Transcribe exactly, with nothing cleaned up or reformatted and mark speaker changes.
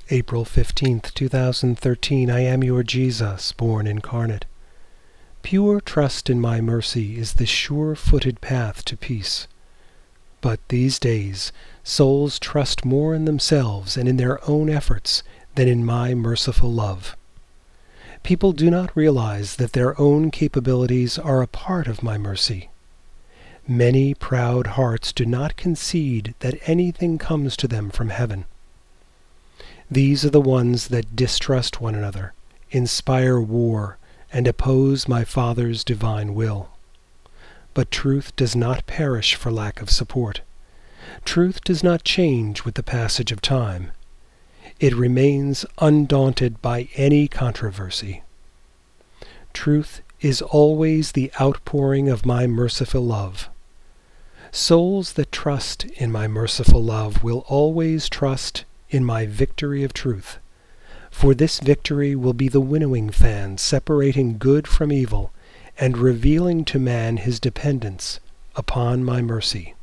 Speaker 1: April fifteenth, two thousand thirteen. I am your Jesus, born incarnate. Pure trust in my mercy is the sure-footed path to peace. But these days, souls trust more in themselves and in their own efforts than in my merciful love. People do not realize that their own capabilities are a part of my mercy. Many proud hearts do not concede that anything comes to them from heaven. These are the ones that distrust one another, inspire war, and oppose my Father's divine will. But truth does not perish for lack of support. Truth does not change with the passage of time. It remains undaunted by any controversy. Truth is always the outpouring of my merciful love. Souls that trust in my merciful love will always trust in my victory of truth, for this victory will be the winnowing fan separating good from evil and revealing to man his dependence upon my mercy.